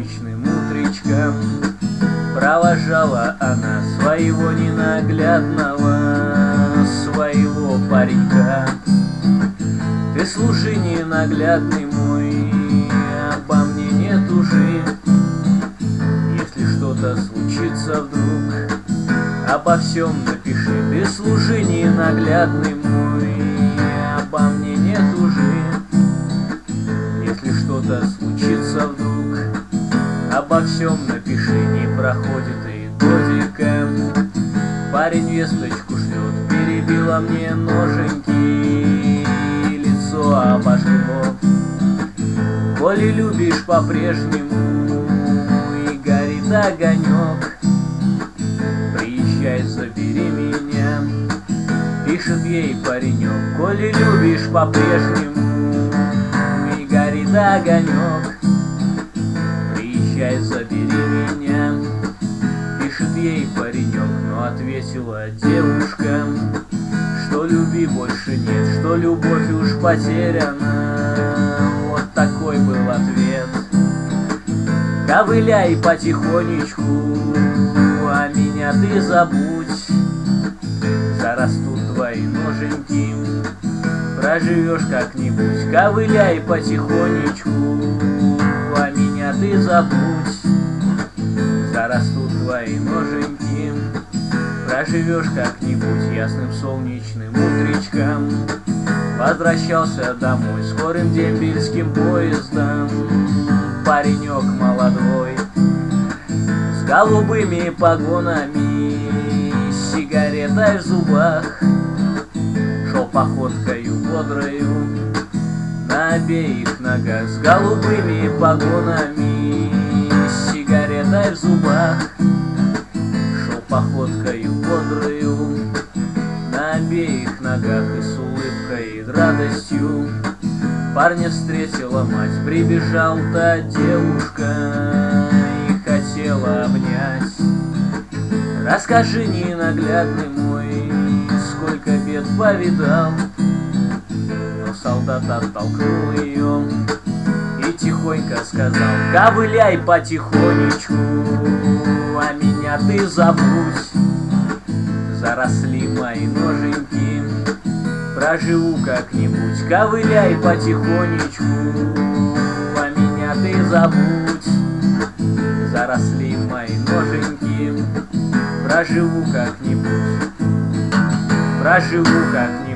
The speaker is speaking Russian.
солнечным утречком провожала она своего ненаглядного, своего паренька. Ты служи, ненаглядный мой, обо мне не тужи. Если что-то случится вдруг, обо всем напиши. Ты служи, ненаглядный мой, обо мне не тужи. Если что-то случится вдруг, обо всем напиши. Не проходит и годика, парень весточку шлет. Перебила мне ноженьки, лицо обожгло. Коли любишь по-прежнему и горит огонек, приезжай, забери меня, пишет ей паренек. Коли любишь по-прежнему и горит огонек, приезжай, забери меня, пишет ей паренек. Но ответила девушка, что любви больше нет, что любовь уж потеряна. Вот такой был ответ. Ковыляй потихонечку, а меня ты забудь. Зарастут твои ноженьки, проживешь как-нибудь. Ковыляй потихонечку, а меня ты забудь. Зарастут твои ноженьки, проживешь как-нибудь. Ясным солнечным утречком возвращался домой скорым дембельским поездом паренек молодой, с голубыми погонами, с сигаретой в зубах, шел походкою бодрою на обеих ногах. С голубыми погонами, с сигаретой в зубах, шел походкою бодрою на обеих ногах. И с улыбкой и радостью парня встретила мать. Прибежал-то девушка и хотела обнять. Расскажи, ненаглядный мой, сколько бед повидал. Но солдат оттолкнул ее и тихонько сказал: ковыляй потихонечку, а меня ты забудь. Заросли мои ноженьки, проживу как-нибудь. Ковыляй потихонечку, а меня ты забудь. Заросли мои ноженьки, проживу как-нибудь. Проживу как-нибудь.